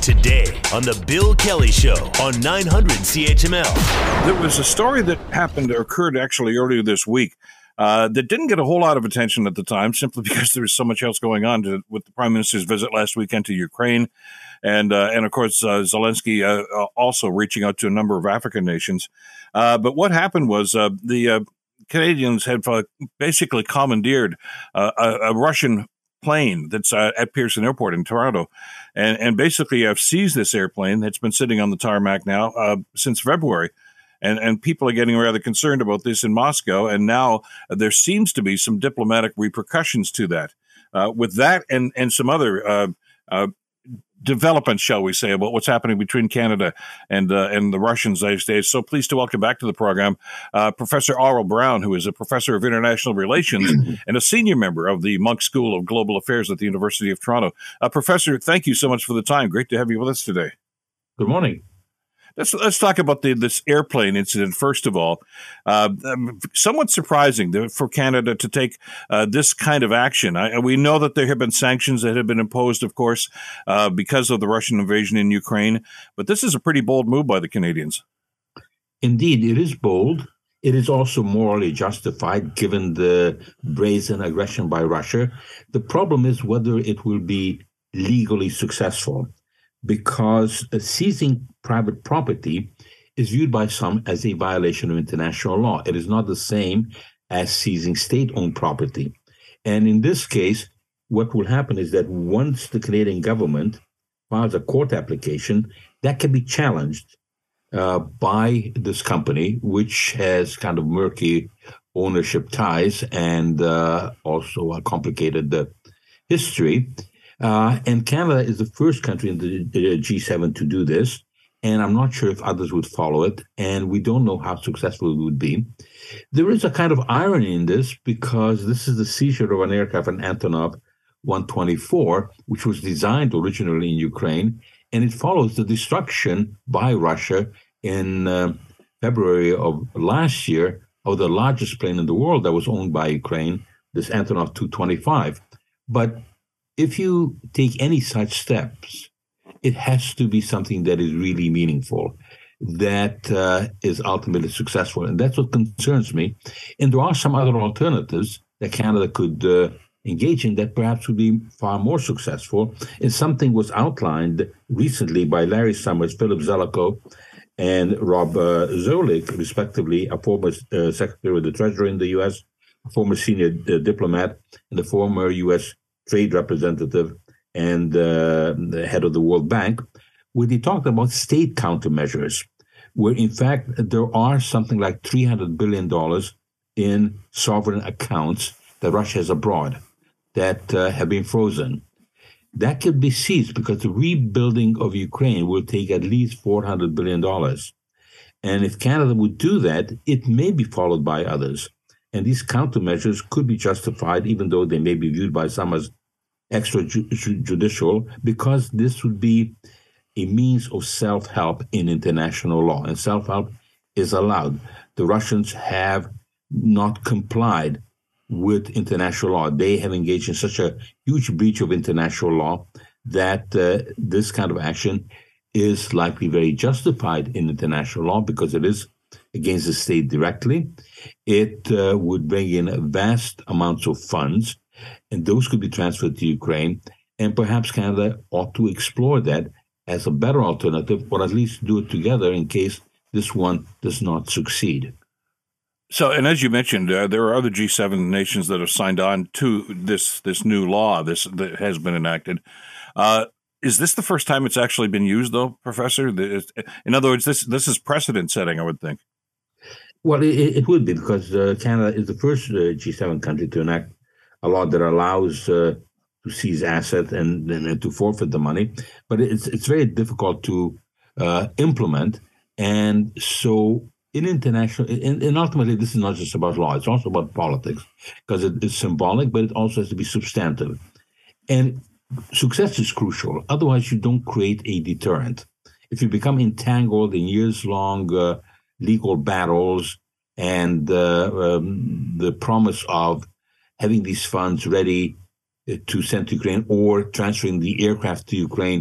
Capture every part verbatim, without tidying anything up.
Today on The Bill Kelly Show on nine hundred C H M L. There was a story that happened, or occurred actually earlier this week, uh, that didn't get a whole lot of attention at the time, simply because there was so much else going on to, with the Prime Minister's visit last weekend to Ukraine. And, uh, and of course, uh, Zelensky uh, also reaching out to a number of African nations. Uh, but what happened was uh, the uh, Canadians had uh, basically commandeered uh, a, a Russian plane that's uh, at Pearson Airport in Toronto, and and basically have seized this airplane that's been sitting on the tarmac now uh, since February, and and people are getting rather concerned about this in Moscow, and now there seems to be some diplomatic repercussions to that. Uh, with that and and some other uh, uh, developments, shall we say, about what's happening between Canada and uh, and the Russians these days. So pleased to welcome back to the program uh, Professor Aurel Braun, who is a professor of international relations and a senior member of the Munk School of Global Affairs at the University of Toronto. Uh, Professor, thank you so much for the time. Great to have you with us today. Good morning. Let's let's talk about the, this airplane incident first of all. Uh, um, somewhat surprising that for Canada to take uh, this kind of action. I, we know that there have been sanctions that have been imposed, of course, uh, because of the Russian invasion in Ukraine. But this is a pretty bold move by the Canadians. Indeed, it is bold. It is also morally justified, given the brazen aggression by Russia. The problem is whether it will be legally successful, because uh, seizing private property is viewed by some as a violation of international law. It is not the same as seizing state-owned property. And in this case, what will happen is that once the Canadian government files a court application, that can be challenged uh, by this company, which has kind of murky ownership ties and uh, also a complicated uh, history. Uh, and Canada is the first country in the G seven to do this, and I'm not sure if others would follow it, and we don't know how successful it would be. There is a kind of irony in this, because this is the seizure of an aircraft, an Antonov one twenty-four, which was designed originally in Ukraine, and it follows the destruction by Russia in uh, February of last year of the largest plane in the world that was owned by Ukraine, this Antonov two twenty-five. But if you take any such steps, it has to be something that is really meaningful, that uh, is ultimately successful. And that's what concerns me. And there are some other alternatives that Canada could uh, engage in that perhaps would be far more successful. And something was outlined recently by Larry Summers, Philip Zelikow, and Rob uh, Zoellick, respectively, a former uh, Secretary of the Treasury in the U S, a former senior uh, diplomat, and a former U S trade representative and uh, the head of the World Bank, where they talked about state countermeasures, where in fact there are something like three hundred billion dollars in sovereign accounts that Russia has abroad that uh, have been frozen. That could be seized because the rebuilding of Ukraine will take at least four hundred billion dollars. And if Canada would do that, it may be followed by others. And these countermeasures could be justified, even though they may be viewed by some as extrajudicial, because this would be a means of self-help in international law. And self-help is allowed. The Russians have not complied with international law. They have engaged in such a huge breach of international law that uh, this kind of action is likely very justified in international law, because it is against the state directly. It uh, would bring in vast amounts of funds, and those could be transferred to Ukraine. And perhaps Canada ought to explore that as a better alternative, or at least do it together in case this one does not succeed. So, and as you mentioned, uh, there are other G seven nations that have signed on to this this new law this that has been enacted. Uh, is this the first time it's actually been used, though, Professor? In other words, this this is precedent setting, I would think. Well, it, it would be, because uh, Canada is the first uh, G seven country to enact a law that allows uh, to seize assets and, and to forfeit the money. But it's it's very difficult to uh, implement. And so in international, and, and ultimately, this is not just about law. It's also about politics, because it is symbolic, but it also has to be substantive. And success is crucial. Otherwise, you don't create a deterrent. If you become entangled in years-long uh, legal battles and uh, um, the promise of having these funds ready to send to Ukraine or transferring the aircraft to Ukraine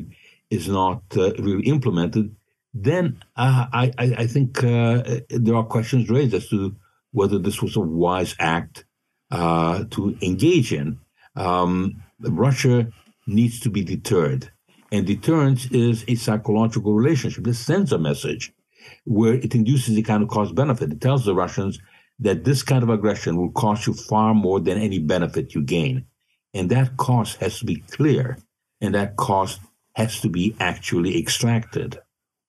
is not uh, really implemented, then uh, I, I, I think uh, there are questions raised as to whether this was a wise act uh, to engage in. Um, Russia needs to be deterred. And deterrence is a psychological relationship. This sends a message where it induces a kind of cost-benefit. It tells the Russians that this kind of aggression will cost you far more than any benefit you gain. And that cost has to be clear, and that cost has to be actually extracted.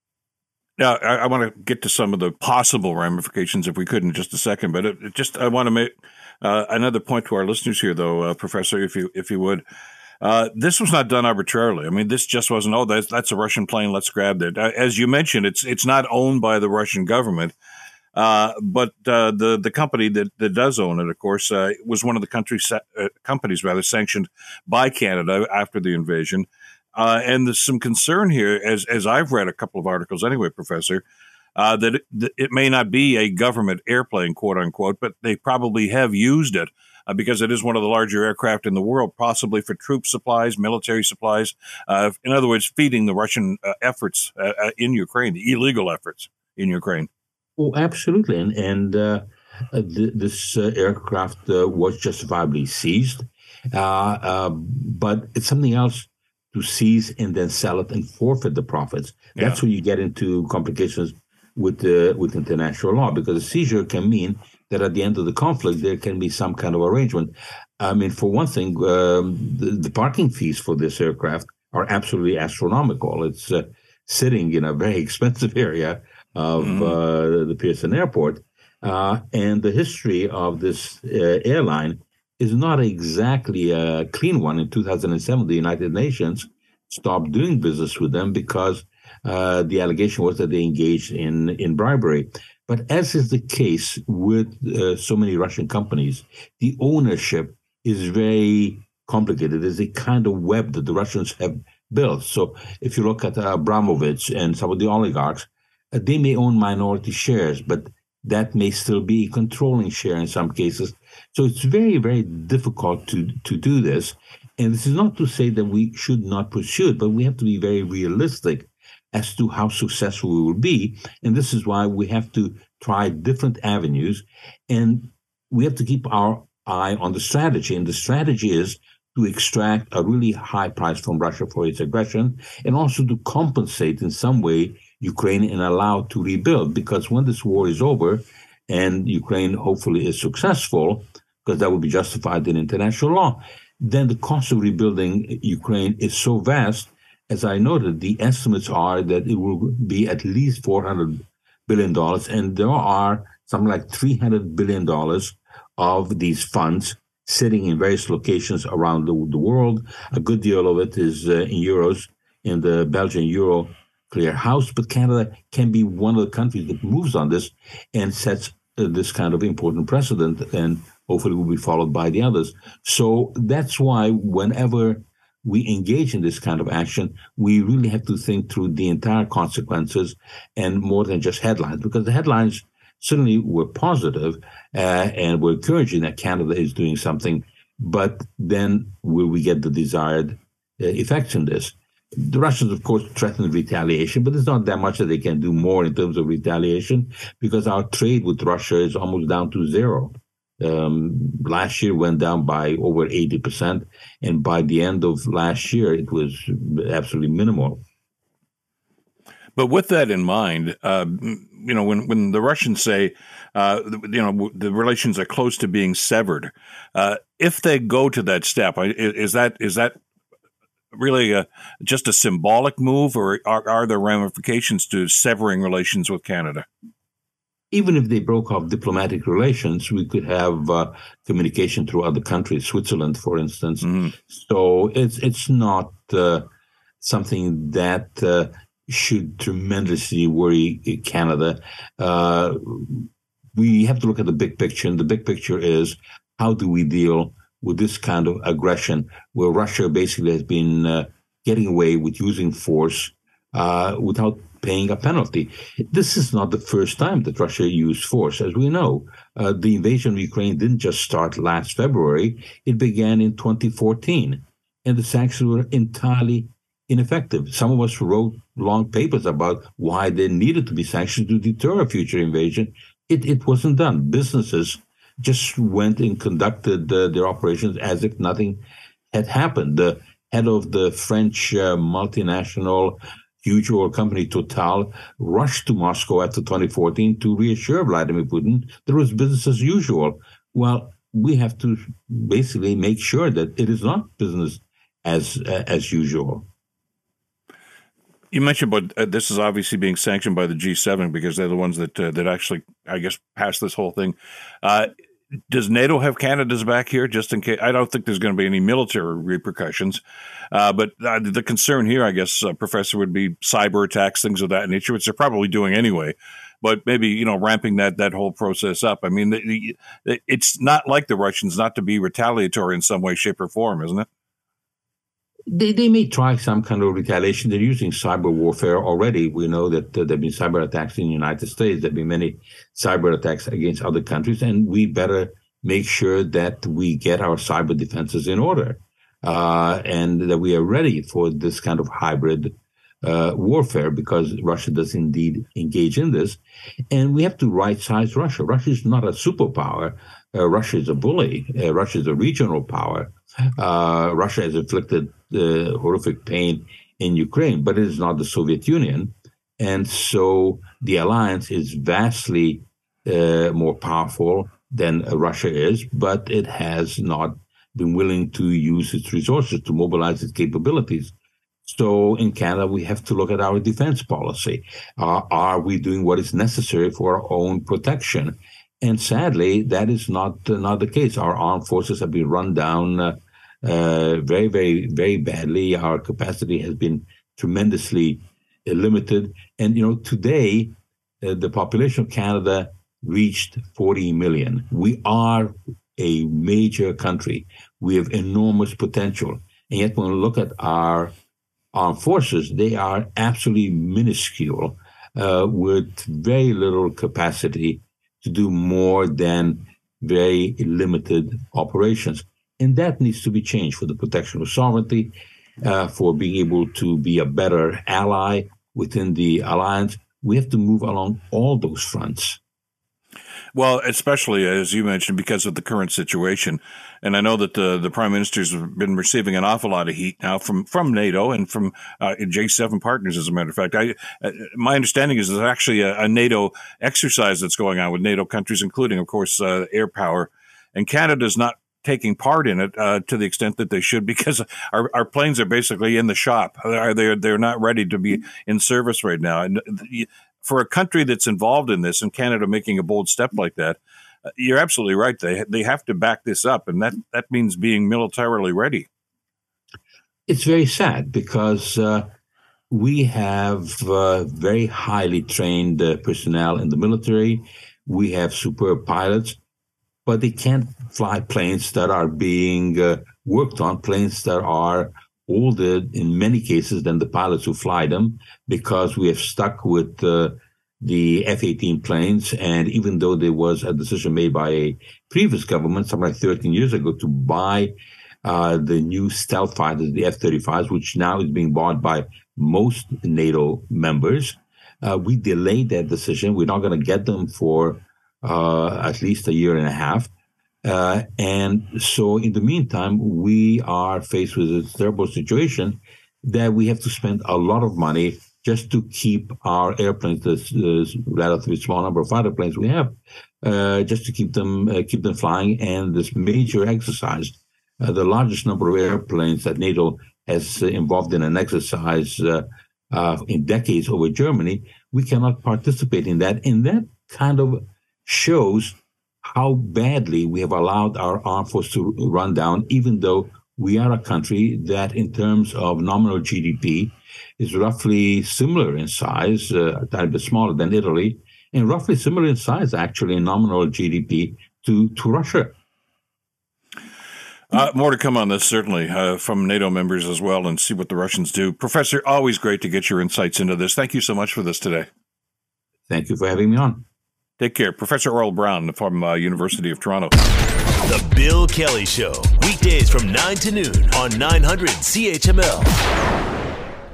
Now, I, I want to get to some of the possible ramifications, if we could, in just a second. But it, it just I want to make uh, another point to our listeners here, though, uh, Professor, if you if you would. Uh, this was not done arbitrarily. I mean, this just wasn't, oh, that's, that's a Russian plane, let's grab it. Uh, as you mentioned, it's it's not owned by the Russian government, uh, but uh, the the company that, that does own it, of course, uh, was one of the countries, uh, companies rather sanctioned by Canada after the invasion. Uh, and there's some concern here, as as I've read a couple of articles anyway, Professor, uh, that it, that it may not be a government airplane, quote unquote, but they probably have used it uh, because it is one of the larger aircraft in the world, possibly for troop supplies, military supplies. Uh, in other words, feeding the Russian uh, efforts uh, uh, in Ukraine, the illegal efforts in Ukraine. Oh, absolutely. And, and uh, th- this uh, aircraft uh, was justifiably seized. Uh, uh, but it's something else to seize and then sell it and forfeit the profits. That's yeah. where you get into complications with uh, with international law, because a seizure can mean that at the end of the conflict, there can be some kind of arrangement. I mean, for one thing, um, the, the parking fees for this aircraft are absolutely astronomical. It's uh, sitting in a very expensive area of mm. uh, the Pearson Airport. Uh, and the history of this uh, airline is not exactly a clean one. In two thousand seven, the United Nations stopped doing business with them because uh, the allegation was that they engaged in, in bribery. But as is the case with uh, so many Russian companies, the ownership is very complicated. There's a kind of web that the Russians have built. So if you look at uh, Abramovich and some of the oligarchs, uh, they may own minority shares, but that may still be a controlling share in some cases. So it's very, very difficult to, to do this. And this is not to say that we should not pursue it, but we have to be very realistic as to how successful we will be. And this is why we have to try different avenues. And we have to keep our eye on the strategy. And the strategy is to extract a really high price from Russia for its aggression, and also to compensate in some way Ukraine and allow to rebuild. Because when this war is over and Ukraine hopefully is successful, because that would be justified in international law, then the cost of rebuilding Ukraine is so vast. As I noted, the estimates are that it will be at least four hundred billion dollars, and there are something like three hundred billion dollars of these funds sitting in various locations around the, the world. A good deal of it is uh, in euros in the Belgian Euro Clear House, but Canada can be one of the countries that moves on this and sets uh, this kind of important precedent, and hopefully will be followed by the others. So that's why whenever we engage in this kind of action, we really have to think through the entire consequences and more than just headlines, because the headlines certainly were positive uh, and were encouraging that Canada is doing something, but then will we get the desired uh, effects in this? The Russians, of course, threatened retaliation, but there's not that much that they can do more in terms of retaliation, because our trade with Russia is almost down to zero. Um, last year went down by over eighty percent, and by the end of last year, it was absolutely minimal. But with that in mind, uh, you know, when, when the Russians say, uh, you know, the relations are close to being severed, uh, if they go to that step, is that is that really a, just a symbolic move, or are, are there ramifications to severing relations with Canada? Even if they broke off diplomatic relations, we could have uh, communication through other countries, Switzerland, for instance. Mm. So it's it's not uh, something that uh, should tremendously worry Canada. Uh, we have to look at the big picture, and the big picture is, how do we deal with this kind of aggression, where Russia basically has been uh, getting away with using force uh, without paying a penalty. This is not the first time that Russia used force. As we know, uh, the invasion of Ukraine didn't just start last February. It began in twenty fourteen. And the sanctions were entirely ineffective. Some of us wrote long papers about why there needed to be sanctions to deter a future invasion. It, it wasn't done. Businesses just went and conducted uh, their operations as if nothing had happened. The head of the French uh, multinational huge oil company Total rushed to Moscow after twenty fourteen to reassure Vladimir Putin that it was business as usual. Well, we have to basically make sure that it is not business as uh, as usual. You mentioned, but uh, this is obviously being sanctioned by the G seven because they're the ones that uh, that actually, I guess, passed this whole thing. Uh, does NATO have Canada's back here, just in case? I don't think there's going to be any military repercussions, uh, but uh, the concern here, I guess, uh, Professor, would be cyber attacks, things of that nature, which they're probably doing anyway. But maybe, you know, ramping that that whole process up. I mean, the, the, it's not like the Russians not to be retaliatory in some way, shape, or form, isn't it? They they may try some kind of retaliation. They're using cyber warfare already. We know that uh, there have been cyber attacks in the United States. There have been many cyber attacks against other countries, and we better make sure that we get our cyber defenses in order uh, and that we are ready for this kind of hybrid uh, warfare, because Russia does indeed engage in this. And we have to right-size Russia. Russia is not a superpower. Uh, Russia is a bully. Uh, Russia is a regional power. Uh, Russia has inflicted uh, horrific pain in Ukraine, but it is not the Soviet Union. And so the alliance is vastly uh, more powerful than uh, Russia is, but it has not been willing to use its resources to mobilize its capabilities. So in Canada, we have to look at our defense policy. Uh, are we doing what is necessary for our own protection? And sadly, that is not uh, not the case. Our armed forces have been run down uh, uh, very, very, very badly. Our capacity has been tremendously uh, limited. And, you know, today, uh, the population of Canada reached forty million. We are a major country. We have enormous potential. And yet, when we look at our armed forces, they are absolutely minuscule uh, with very little capacity to do more than very limited operations. And that needs to be changed for the protection of sovereignty, uh, for being able to be a better ally within the alliance. We have to move along all those fronts. Well, especially, as you mentioned, because of the current situation. And I know that the, the prime minister's been receiving an awful lot of heat now from, from NATO and from uh, J seven partners, as a matter of fact. I, uh, my understanding is there's actually a, a NATO exercise that's going on with NATO countries, including, of course, uh, air power. And Canada's not taking part in it uh, to the extent that they should, because our, our planes are basically in the shop. They're, they're, they're not ready to be in service right now. And the, for a country that's involved in this, and Canada making a bold step like that, uh, you're absolutely right. They they have to back this up, and that, that means being militarily ready. It's very sad because uh, we have uh, very highly trained uh, personnel in the military. We have superb pilots, but they can't fly planes that are being uh, worked on, planes that are older in many cases than the pilots who fly them, because we have stuck with uh, the F eighteen planes. And even though there was a decision made by a previous government, something like thirteen years ago, to buy uh, the new stealth fighters, the F thirty-fives, which now is being bought by most NATO members, uh, we delayed that decision. We're not going to get them for uh, at least a year and a half. Uh, and so in the meantime, we are faced with a terrible situation that we have to spend a lot of money just to keep our airplanes, this, this relatively small number of fighter planes we have, uh, just to keep them uh, keep them flying. And this major exercise, uh, the largest number of airplanes that NATO has uh, involved in an exercise uh, uh, in decades over Germany, we cannot participate in that. And that kind of shows how badly we have allowed our armed force to run down, even though we are a country that, in terms of nominal G D P, is roughly similar in size, uh, a tiny bit smaller than Italy, and roughly similar in size, actually, in nominal G D P to, to Russia. Uh, more to come on this, certainly, uh, from NATO members as well, and see what the Russians do. Professor, always great to get your insights into this. Thank you so much for this today. Thank you for having me on. Take care. Professor Earl Brown from uh, University of Toronto. The Bill Kelly Show, weekdays from nine to noon on nine hundred C H M L.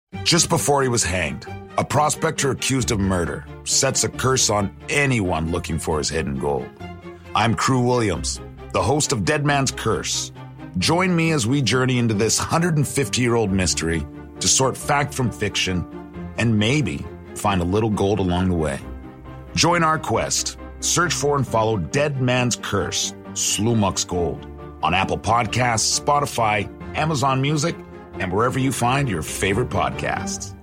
Just before he was hanged, a prospector accused of murder sets a curse on anyone looking for his hidden gold. I'm Crew Williams, the host of Dead Man's Curse. Join me as we journey into this one hundred fifty-year-old mystery to sort fact from fiction and maybe find a little gold along the way. Join our quest. Search for and follow Dead Man's Curse, Slumuk's Gold, on Apple Podcasts, Spotify, Amazon Music, and wherever you find your favorite podcasts.